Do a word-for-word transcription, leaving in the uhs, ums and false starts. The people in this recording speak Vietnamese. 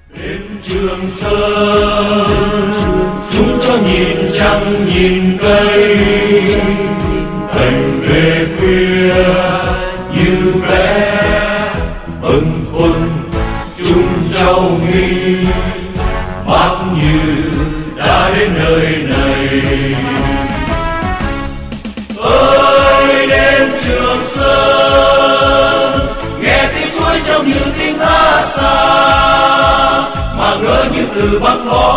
Đêm Trường Sơn chúng cho nhìn trăng nhìn cây, thành về khuya như bé bâng khuâng chung nhau nghi, bác Như đã đến nơi này. Ơi đêm Trường Sơn, nghe tiếng suối trong như tiếng hát xa, mà ngỡ như từ Bắc Lo